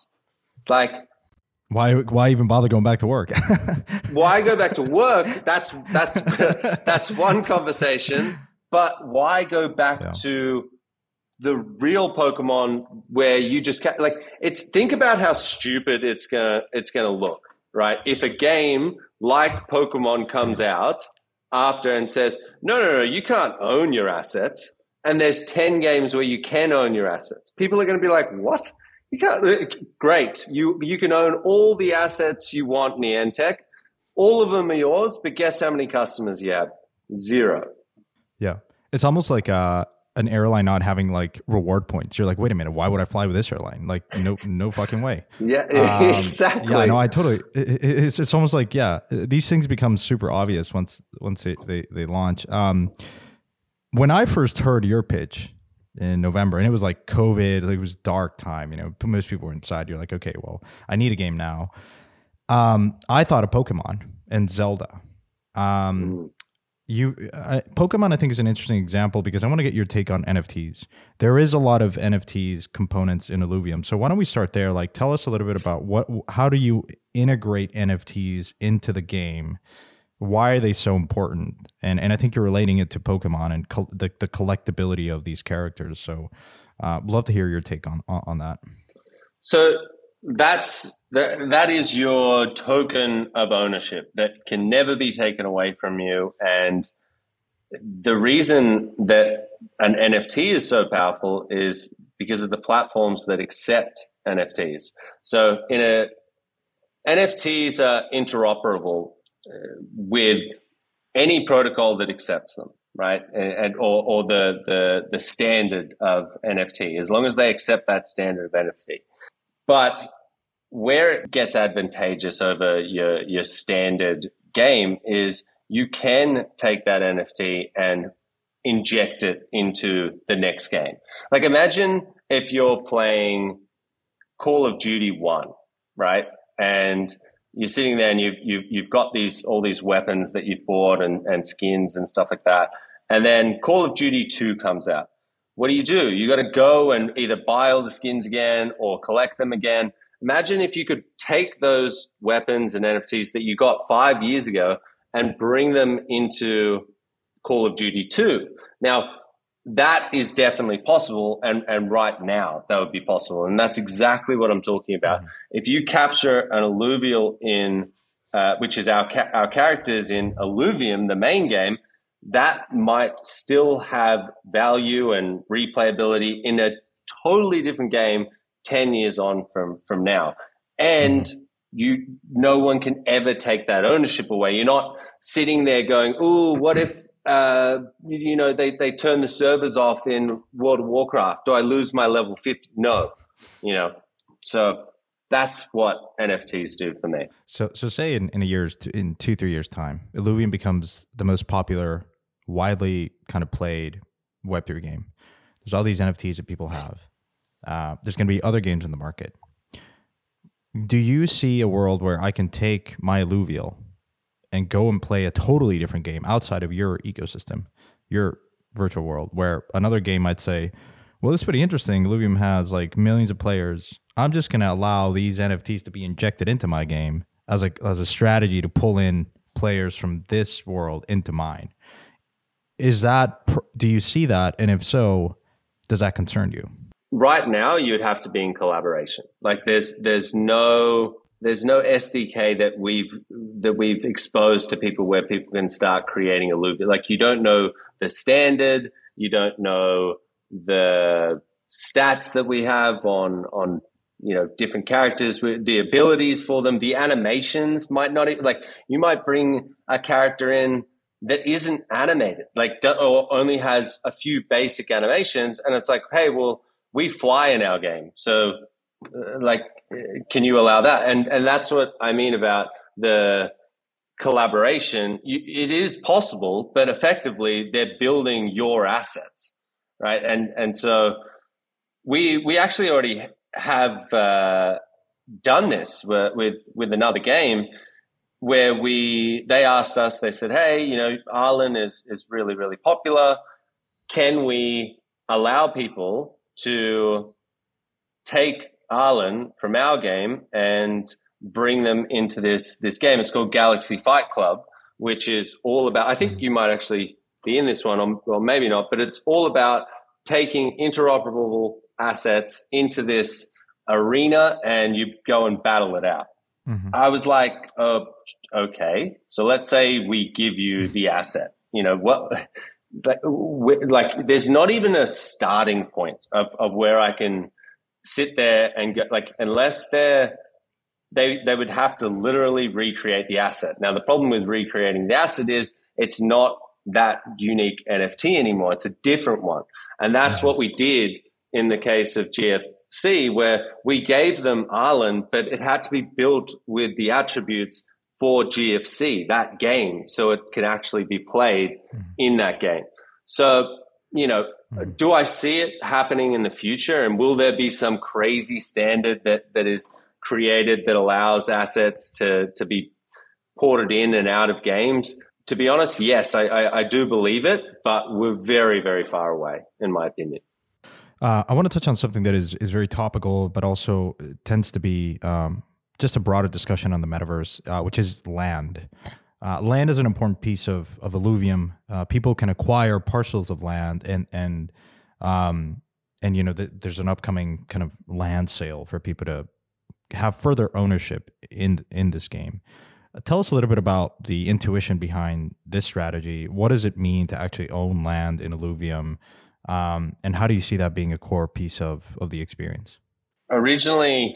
Why even bother going back to work? Why go back to work? That's one conversation. But why go back to the real Pokemon where you just think about how stupid it's gonna look, right? If a game like Pokemon comes out after and says, no, you can't own your assets, and there's 10 games where you can own your assets, people are going to be like, what? You can't. Great. You can own all the assets you want, Niantic. All of them are yours, but guess how many customers you have? 0. Yeah. It's almost like an airline not having reward points. You're like, wait a minute, why would I fly with this airline? No fucking way. Yeah, exactly. Yeah, no, I totally. It's almost like, these things become super obvious once they launch. When I first heard your pitch in November, and it was like COVID, it was dark time, most people were inside. You're like, okay, well, I need a game now. I thought of Pokemon and Zelda. Pokemon, I think, is an interesting example because I want to get your take on NFTs. There is a lot of NFTs components in Illuvium. So why don't we start there? Like, tell us a little bit about how do you integrate NFTs into the game? Why are they so important? And I think you're relating it to Pokemon and the collectability of these characters. So love to hear your take on that. So that is your token of ownership that can never be taken away from you. And the reason that an NFT is so powerful is because of the platforms that accept NFTs. So NFTs are interoperable with any protocol that accepts them, right? Or the standard of NFT, as long as they accept that standard of NFT. But where it gets advantageous over your standard game is you can take that NFT and inject it into the next game. Like, imagine if you're playing Call of Duty 1, right? And you're sitting there and you've got all these weapons that you've bought and skins and stuff like that. And then Call of Duty 2 comes out. What do? You got to go and either buy all the skins again or collect them again. Imagine if you could take those weapons and NFTs that you got 5 years ago and bring them into Call of Duty 2. Now, that is definitely possible, and right now that would be possible. And that's exactly what I'm talking about. Mm-hmm. If you capture an alluvial in, which is our characters in Illuvium, the main game, that might still have value and replayability in a totally different game 10 years on from now. And no one can ever take that ownership away. You're not sitting there going, "Ooh, what if they turn the servers off in World of Warcraft? Do I lose my level 50?" No, So that's what NFTs do for me. So say in 2-3 years time, Illuvium becomes the most popular, widely kind of played Web3 game. There's all these NFTs that people have. There's going to be other games in the market. Do you see a world where I can take my alluvial and go and play a totally different game outside of your ecosystem, your virtual world, where another game might say, well, this is pretty interesting. Illuvium has like millions of players. I'm just going to allow these NFTs to be injected into my game as a strategy to pull in players from this world into mine. Do you see that? And if so, does that concern you? Right now, you'd have to be in collaboration. Like there's no SDK that we've exposed to people where people can start creating alluvial. Like, you don't know the standard, you don't know the stats that we have on different characters, with the abilities for them, the animations might not even, like, you might bring a character in that isn't animated, or only has a few basic animations, and it's like, hey, well, we fly in our game, so can you allow that? And that's what I mean about the collaboration. It is possible, but effectively they're building your assets, right? And so we actually already have done this with another game where they asked us, they said, hey, Arlen is really, really popular. Can we allow people to take Arlen from our game and bring them into this game? It's called Galaxy Fight Club, which is all about, I think you might actually be in this one, or maybe not, but it's all about taking interoperable assets into this arena and you go and battle it out. Mm-hmm. I was like, okay, so let's say we give you the asset. There's not even a starting point of where I can sit there and get, unless they would have to literally recreate the asset. Now, the problem with recreating the asset is it's not that unique NFT anymore. It's a different one. And that's what we did in the case of GFC, where we gave them Arlen, but it had to be built with the attributes for GFC, that game, so it can actually be played in that game. So, do I see it happening in the future? And will there be some crazy standard that is created that allows assets to be ported in and out of games? to be honest, yes, I do believe it, but we're very, very far away, in my opinion. I want to touch on something that is very topical, but also tends to be just a broader discussion on the metaverse, which is land. Land is an important piece of Illuvium. People can acquire parcels of land, and there's an upcoming kind of land sale for people to have further ownership in this game. Tell us a little bit about the intuition behind this strategy. What does it mean to actually own land in Illuvium? And how do you see that being a core piece of the experience? Originally,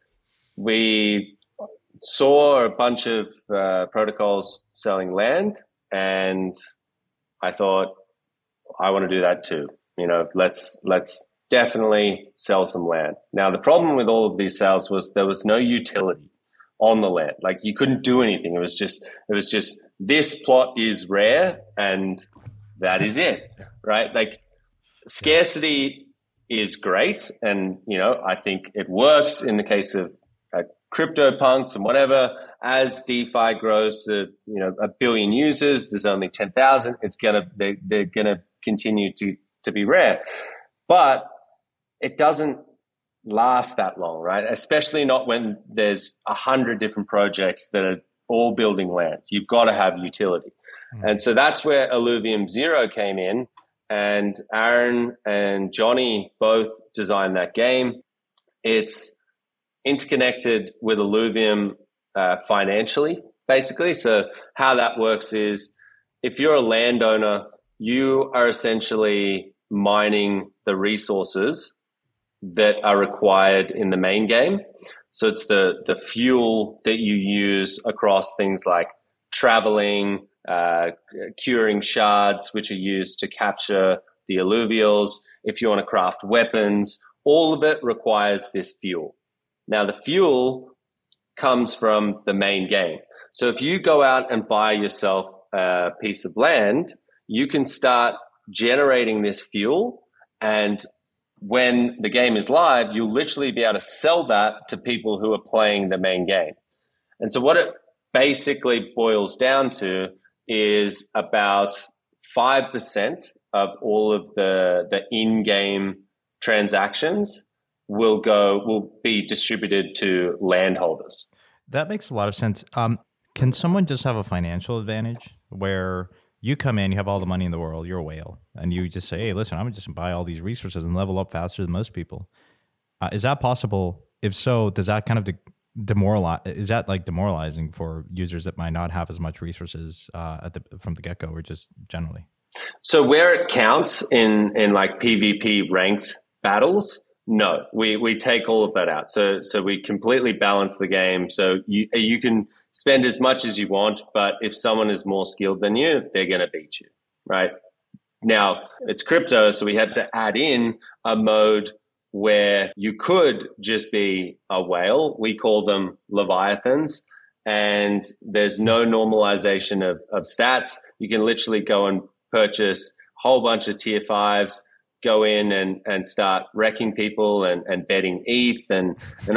we saw a bunch of protocols selling land, and I thought, I want to do that too. Let's definitely sell some land. Now, the problem with all of these sales was there was no utility on the land. Like, you couldn't do anything. It was just this plot is rare and that is it, right? Like, scarcity is great, and I think it works in the case of CryptoPunks and whatever. As DeFi grows to 1 billion users, there's only 10,000. They're gonna continue to be rare, but it doesn't last that long, right? Especially not when there's 100 different projects that are all building land. You've got to have utility, and so that's where Illuvium Zero came in. And Aaron and Johnny both designed that game. It's interconnected with Illuvium financially, basically. So how that works is, if you're a landowner, you are essentially mining the resources that are required in the main game. So it's the fuel that you use across things like traveling, curing shards, which are used to capture the alluvials. If you want to craft weapons, all of it requires this fuel. Now, the fuel comes from the main game. So if you go out and buy yourself a piece of land, you can start generating this fuel, and when the game is live, you'll literally be able to sell that to people who are playing the main game. And so what it basically boils down to is about 5% of all of the in-game transactions will be distributed to landholders. That makes a lot of sense. Can someone just have a financial advantage where you come in, you have all the money in the world, you're a whale, and you just say, hey, listen, I'm going to just buy all these resources and level up faster than most people? Is that possible? If so, does that kind of demoralizing for users that might not have as much resources from the get-go, or just generally? So where it counts in like PvP ranked battles, no, we take all of that out. So we completely balance the game. So you can spend as much as you want, but if someone is more skilled than you, they're going to beat you, right? Now, it's crypto, so we had to add in a mode where you could just be a whale. We call them Leviathans, and there's no normalization of stats. You can literally go and purchase a whole bunch of tier 5s, go in and start wrecking people and betting ETH and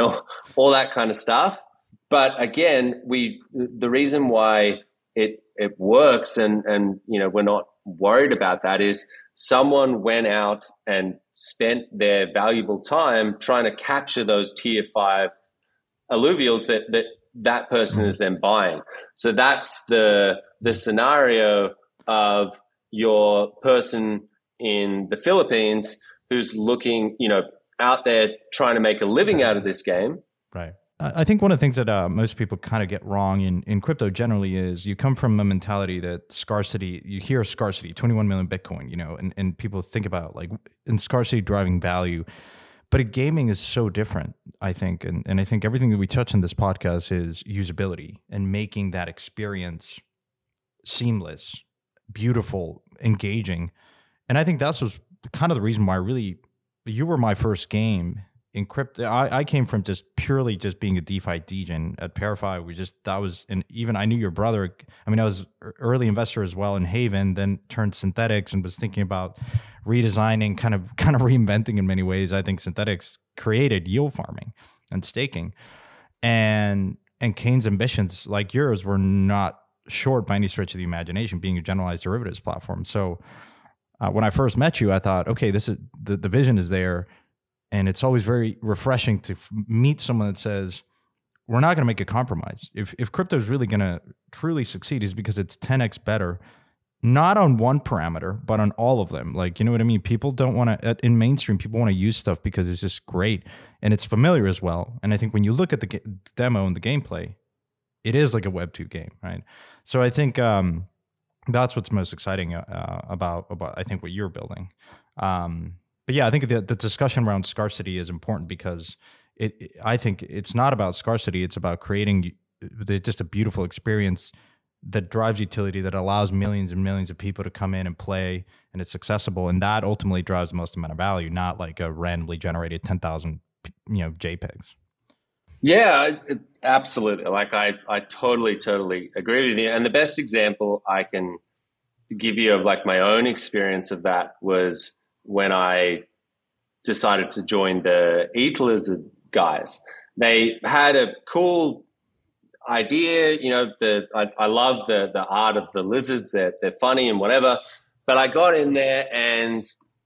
all that kind of stuff. But again, the reason why it works and we're not worried about that is someone went out and spent their valuable time trying to capture those tier 5 alluvials that person is then buying. So that's the scenario of your person in the Philippines who's looking, out there trying to make a living out of this game. Right. I think one of the things that most people kind of get wrong in crypto generally is you come from a mentality that scarcity, you hear scarcity, 21 million Bitcoin, and people think about like in scarcity driving value. But gaming is so different, I think. And I think everything that we touch in this podcast is usability and making that experience seamless, beautiful, engaging. And I think that was kind of the reason why you were my first game in crypto. I came from just purely being a DeFi degen at Parify. Even I knew your brother. I mean, I was early investor as well in Haven, then turned Synthetix and was thinking about redesigning, kind of reinventing in many ways. I think Synthetix created yield farming and staking, and Kane's ambitions like yours were not short by any stretch of the imagination, being a generalized derivatives platform. So when I first met you, I thought, okay, this is the vision is there. And it's always very refreshing to meet someone that says, we're not going to make a compromise. If crypto is really going to truly succeed, is because it's 10x better, not on one parameter, but on all of them. Like, you know what I mean? People don't want to, in mainstream, people want to use stuff because it's just great and it's familiar as well. And I think when you look at the demo and the gameplay, it is like a Web2 game, right? So I think that's what's most exciting about I think what you're building. But yeah, I think the discussion around scarcity is important because I think it's not about scarcity. It's about creating just a beautiful experience that drives utility, that allows millions and millions of people to come in and play, and it's accessible. And that ultimately drives the most amount of value, not like a randomly generated 10,000, JPEGs. Yeah, absolutely. Like I totally agree with you. And the best example I can give you of like my own experience of that was when I decided to join the ETH Lizard guys. They had a cool idea, I love the art of the lizards. They're funny and whatever. But I got in there and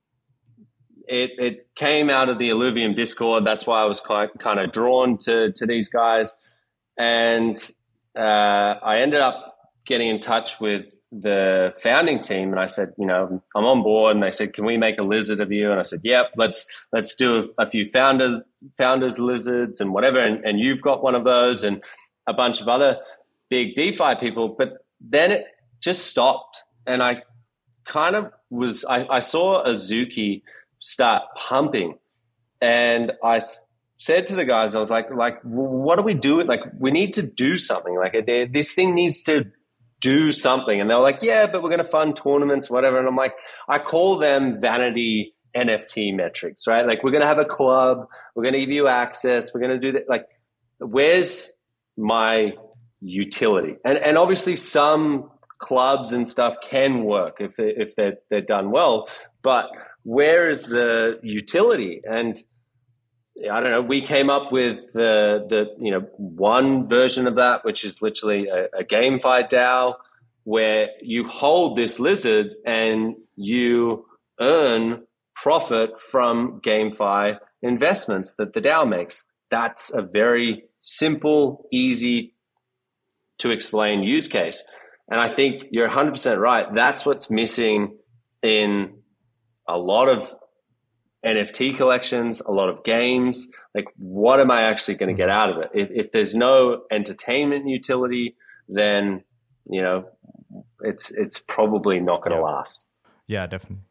it came out of the Illuvium Discord. That's why I was kind of drawn to these guys. And I ended up getting in touch with the founding team, and I said, I'm on board. And they said, can we make a lizard of you? And I said, yep, let's do a few founders lizards and whatever. And you've got one of those and a bunch of other big DeFi people. But then it just stopped. And I kind of I saw Azuki start pumping, and I said to the guys, I was like, what do we do? Like, we need to do something. Like, this thing needs to do something. And they were like, yeah, but we're going to fund tournaments, whatever. And I'm like, I call them vanity NFT metrics, right? Like, we're going to have a club. We're going to give you access. We're going to do that. Like, where's my utility? And obviously some clubs and stuff can work if they're done well, but where is the utility? And I don't know, we came up with the one version of that, which is literally a GameFi DAO, where you hold this lizard and you earn profit from GameFi investments that the DAO makes. That's a very simple, easy to explain use case. And I think you're 100% right. That's what's missing in a lot of NFT collections, a lot of games. Like, what am I actually going to get out of it? If there's no entertainment utility, then, it's probably not going to last. Yeah, definitely.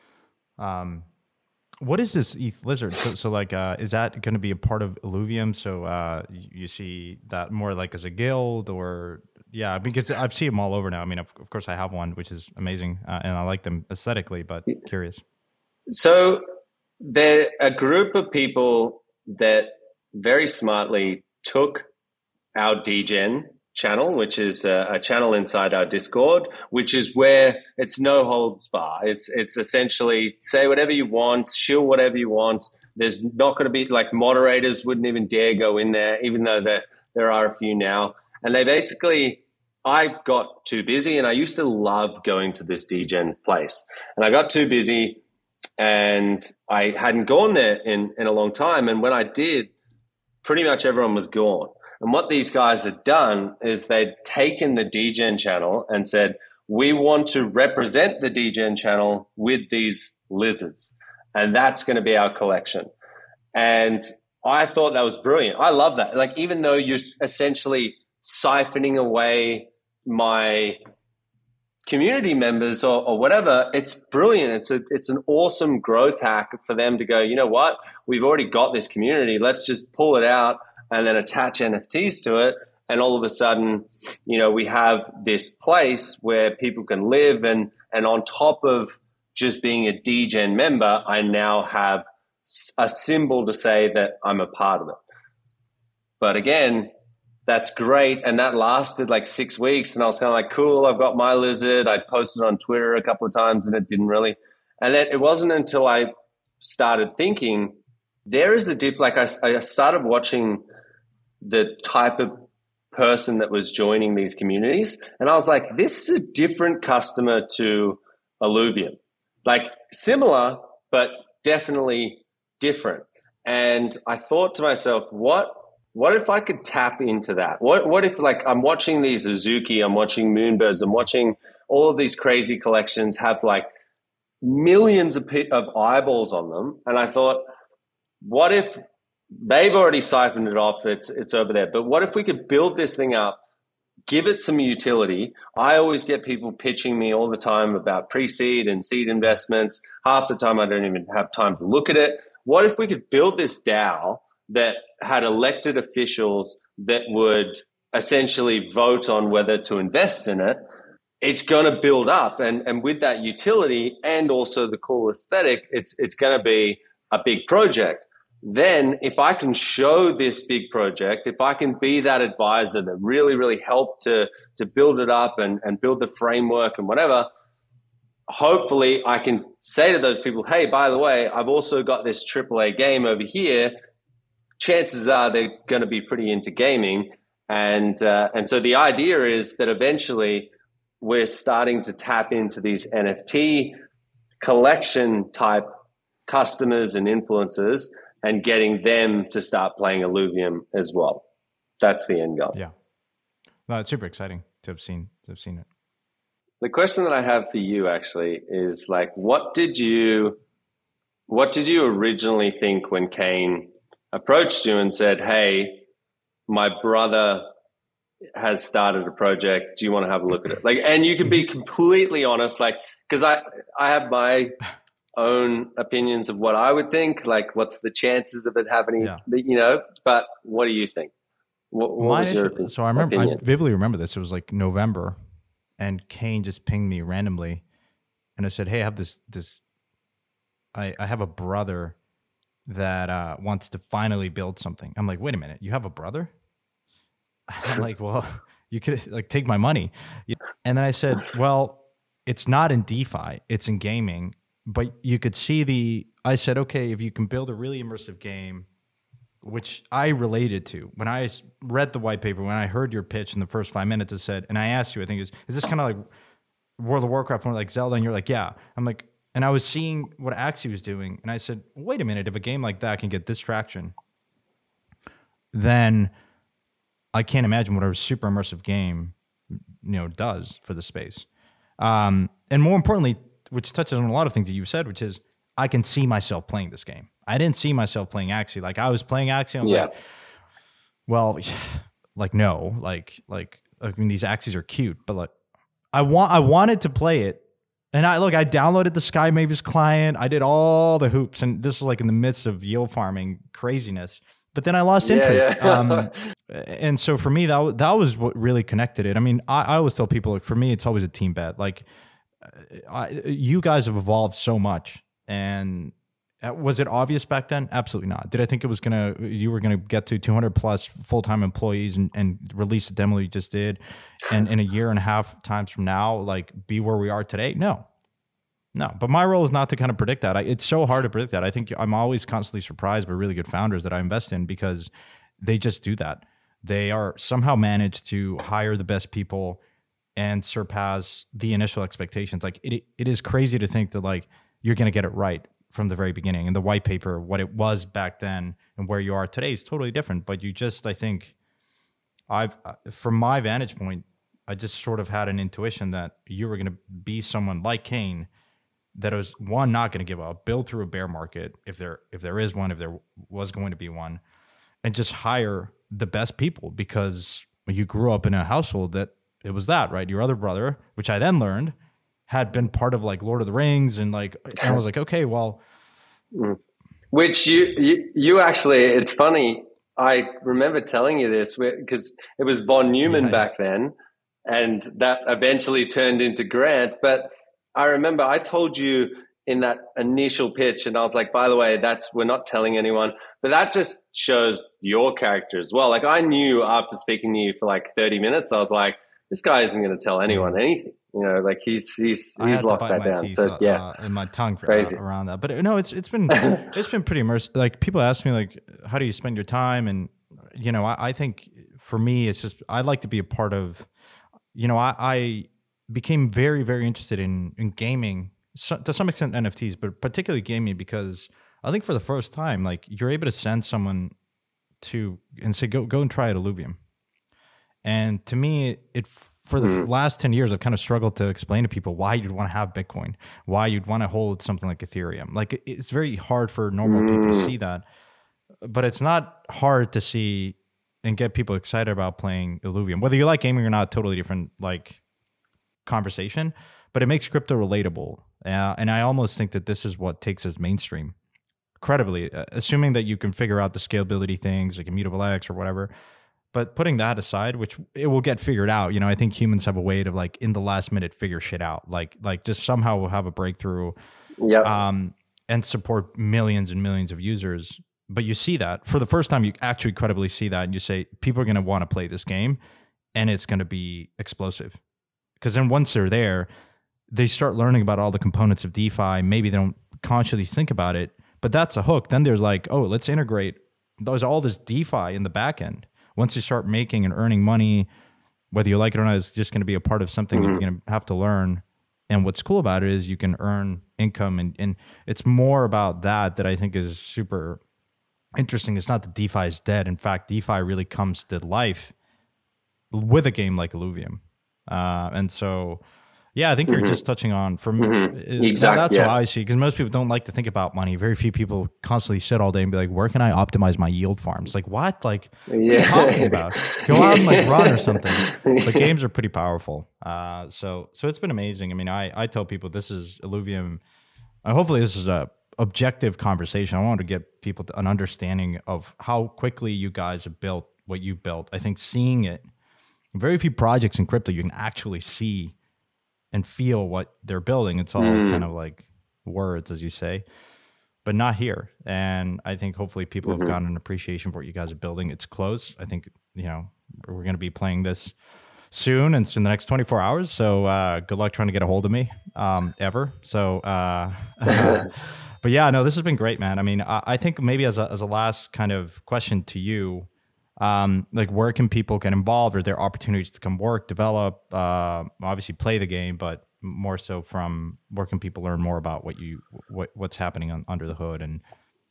What is this ETH Lizard? So like, is that going to be a part of Illuvium? So you see that more like as a guild, or yeah, because I've seen them all over now. I mean, of course I have one, which is amazing. And I like them aesthetically, but curious. So they're a group of people that very smartly took our DGen channel, which is a channel inside our Discord, which is where it's no holds bar. It's essentially say whatever you want, shill whatever you want. There's not going to be, like, moderators wouldn't even dare go in there, even though there are a few now. And they basically, I got too busy, and I used to love going to this DGen place. And I got too busy, and I hadn't gone there in a long time. And when I did, pretty much everyone was gone. And what these guys had done is they'd taken the DGen channel and said, we want to represent the DGen channel with these lizards. And that's going to be our collection. And I thought that was brilliant. I love that. Like, even though you're essentially siphoning away my community members or whatever, it's brilliant. It's an awesome growth hack for them to go, you know what, we've already got this community. Let's just pull it out and then attach NFTs to it. And all of a sudden, we have this place where people can live. And on top of just being a DGen member, I now have a symbol to say that I'm a part of it. But again, that's great. And that lasted like 6 weeks. And I was kind of like, cool, I've got my lizard. I posted on Twitter a couple of times and it didn't really. And then it wasn't until I started thinking, there is a like I started watching the type of person that was joining these communities. And I was like, this is a different customer to Illuvium. Like similar, but definitely different. And I thought to myself, what if I could tap into that? What if, like, I'm watching these Azuki, I'm watching Moonbirds, I'm watching all of these crazy collections have like millions of eyeballs on them. And I thought, what if they've already siphoned it off, it's over there. But what if we could build this thing up, give it some utility? I always get people pitching me all the time about pre-seed and seed investments. Half the time I don't even have time to look at it. What if we could build this DAO that had elected officials that would essentially vote on whether to invest in it? It's going to build up. And with that utility and also the cool aesthetic, it's going to be a big project. Then if I can show this big project, if I can be that advisor that really, really helped to build it up and build the framework and whatever, hopefully I can say to those people, hey, by the way, I've also got this AAA game over here. Chances are they're going to be pretty into gaming. And so the idea is that eventually we're starting to tap into these NFT collection type customers and influencers and getting them to start playing Illuvium as well. That's the end goal. Yeah. No, it's super exciting to have seen it. The question that I have for you actually is like, what did you originally think when Kane approached you and said, hey, my brother has started a project. Do you want to have a look at it? Like, and you can be completely honest, like, because I have my own opinions of what I would think, like what's the chances of it happening, but what do you think? What was your opinion? So I vividly remember this. It was like November and Kane just pinged me randomly and I said, hey, I have I have a brother that wants to finally build something. I'm like, wait a minute, you have a brother? I'm like, well, you could like take my money. And then I said, well, it's not in DeFi, it's in gaming. But you could see I said, okay, if you can build a really immersive game, which I related to. When I read the white paper, when I heard your pitch in the first 5 minutes, it said, and I asked you, I think is this kind of like World of Warcraft, more like Zelda? And you're like, yeah. I'm like, and I was seeing what Axie was doing. And I said, wait a minute, if a game like that can get this traction, then I can't imagine what a super immersive game, does for the space. And more importantly, which touches on a lot of things that you've said, which is I can see myself playing this game. I didn't see myself playing Axie. Like I was playing Axie. I'm like, well, like, no, like, I mean, these Axies are cute, but like, I wanted to play it. And I downloaded the Sky Mavis client. I did all the hoops. And this was like in the midst of yield farming craziness. But then I lost interest. Yeah. And so for me, that was what really connected it. I mean, I always tell people, like, for me, it's always a team bet. Like, you guys have evolved so much. And was it obvious back then? Absolutely not. Did I think you were gonna get to 200 plus full-time employees and release the demo you just did, and in a year and a half times from now, like, be where we are today? No. But my role is not to kind of predict that. It's so hard to predict that. I think I'm always constantly surprised by really good founders that I invest in because they just do that. They are somehow managed to hire the best people and surpass the initial expectations. Like it is crazy to think that like you're going to get it right from the very beginning. And the white paper, what it was back then and where you are today is totally different. But I think from my vantage point, I just sort of had an intuition that you were going to be someone like Kane that was, one, not going to give up, build through a bear market if there is one, if there was going to be one, and just hire the best people because you grew up in a household that it was that, right? Your other brother, which I then learned, had been part of like Lord of the Rings, and I was like, okay, well. Which you actually, it's funny. I remember telling you this because it was Von Neumann back then, and that eventually turned into Grant. But I remember I told you in that initial pitch, and I was like, by the way, we're not telling anyone, but that just shows your character as well. Like I knew after speaking to you for like 30 minutes, I was like, this guy isn't going to tell anyone anything. Like he's locked that down. Teeth, so yeah, and my tongue around that. But no, it's been pretty immersive. Like people ask me like, how do you spend your time? And I think for me, it's just I'd like to be a part of. I became very, very interested in gaming, to some extent NFTs, but particularly gaming, because I think for the first time, like, you're able to send someone and say, go and try at Illuvium. And to me, for the last 10 years, I've kind of struggled to explain to people why you'd want to have Bitcoin, why you'd want to hold something like Ethereum. Like, it's very hard for normal people to see that, but it's not hard to see and get people excited about playing Illuvium. Whether you like gaming or not, totally different like conversation, but it makes crypto relatable. And I almost think that this is what takes us mainstream. Incredibly, assuming that you can figure out the scalability things like Immutable X or whatever. But putting that aside, which it will get figured out, I think humans have a way to, like, in the last minute figure shit out. Like just somehow we'll have a breakthrough, and support millions and millions of users. But you see that for the first time, you actually credibly see that, and you say people are going to want to play this game, and it's going to be explosive. Because then once they're there, they start learning about all the components of DeFi. Maybe they don't consciously think about it, but that's a hook. Then there's like, oh, let's integrate. There's all this DeFi in the back end. Once you start making and earning money, whether you like it or not, it's just going to be a part of something that you're going to have to learn. And what's cool about it is you can earn income, and it's more about that I think is super interesting. It's not that DeFi is dead. In fact, DeFi really comes to life with a game like Illuvium. And so, yeah, I think you're just touching on, for me, exactly. That's what I see, because most people don't like to think about money. Very few people constantly sit all day and be like, where can I optimize my yield farms? Like, what? Like, what are you talking about? Go out and like run or something. But games are pretty powerful. So it's been amazing. I mean, I tell people this is Illuvium. Hopefully this is a objective conversation. I want to get people to an understanding of how quickly you guys have built what you built. I think seeing it, very few projects in crypto you can actually see and feel what they're building. It's all kind of like words, as you say, but not here. And I think hopefully people have gotten an appreciation for what you guys are building. It's close. I think, we're going to be playing this soon, and it's in the next 24 hours. So good luck trying to get a hold of me ever. So, but yeah, no, this has been great, man. I mean, I think maybe as a last kind of question to you, like, where can people get involved? Are there opportunities to come work, develop, obviously play the game, but more so from where can people learn more about what's happening under the hood? And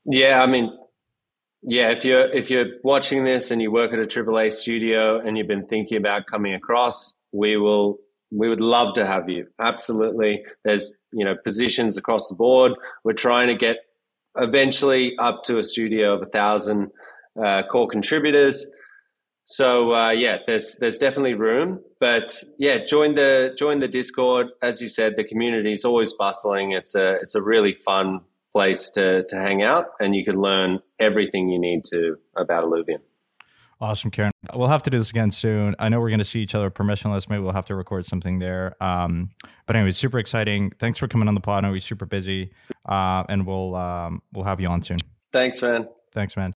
if you're watching this and you work at a AAA studio and you've been thinking about coming across, we would love to have you. Absolutely. There's, positions across the board. We're trying to get eventually up to a studio of 1,000 core contributors. So there's definitely room, but join the Discord. As you said, the community is always bustling. It's a really fun place to hang out, and you can learn everything you need to about Illuvium. Awesome, Kieran. We'll have to do this again soon. I know we're going to see each other permissionless. Maybe we'll have to record something there. But anyway, super exciting. Thanks for coming on the pod. I know we're super busy, and we'll have you on soon. Thanks, man. Thanks, man.